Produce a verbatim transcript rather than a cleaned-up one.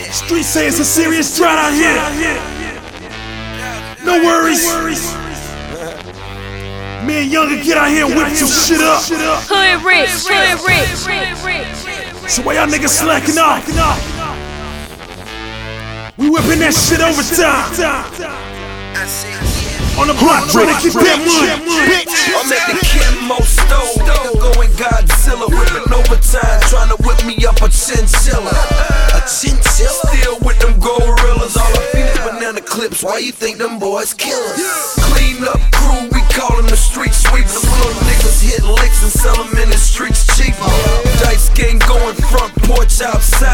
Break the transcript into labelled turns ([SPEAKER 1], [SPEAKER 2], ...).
[SPEAKER 1] Streets say it's a serious drought out here. No worries. Me and Younger get out here and whip some shit up.
[SPEAKER 2] Hood rich, hood rich, hood rich.
[SPEAKER 1] So why y'all niggas slacking off? We whipping that shit overtime. On the block, trying to keep that money.
[SPEAKER 3] I'm at the Camo stove, nigga going Godzilla, whipping overtime, trying to whip me up a chinchilla. A chinchilla? Still with them gorillas, all I feel is banana clips. Why you think them boys killers? Clean up crew, we call them the street sweeps. Them little niggas hit licks and sell them in the streets cheap. Dice game going front porch outside.